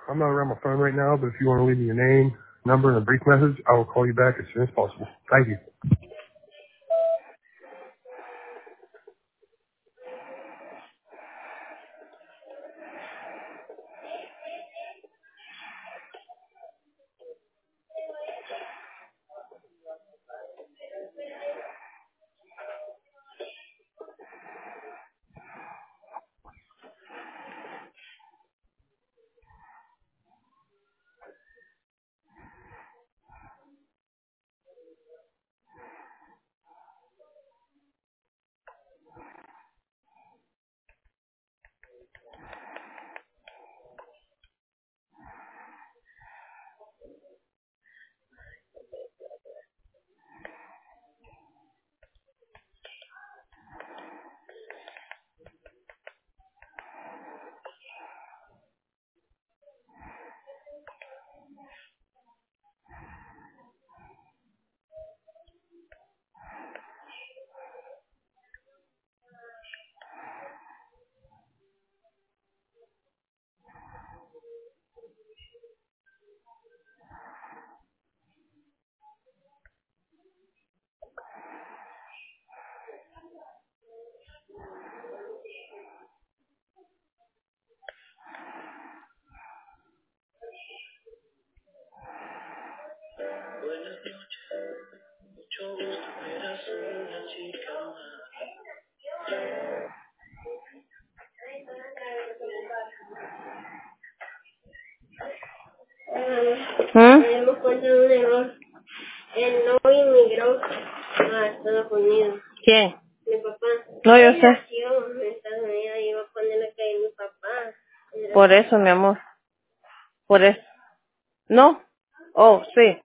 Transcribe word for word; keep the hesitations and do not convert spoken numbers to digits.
I'm not around my phone right now, but if you want to leave me your name, number, and a brief message, I will call you back as soon as possible. Thank you. ¿Mm? Nos dimos cuenta de un error. Él no inmigró a Estados Unidos. ¿Quién? Mi papá. No, yo sé. Él nació en Estados Unidos y iba a ponerle que mi papá. Era... Por eso, mi amor. Por eso. ¿No? Oh, sí.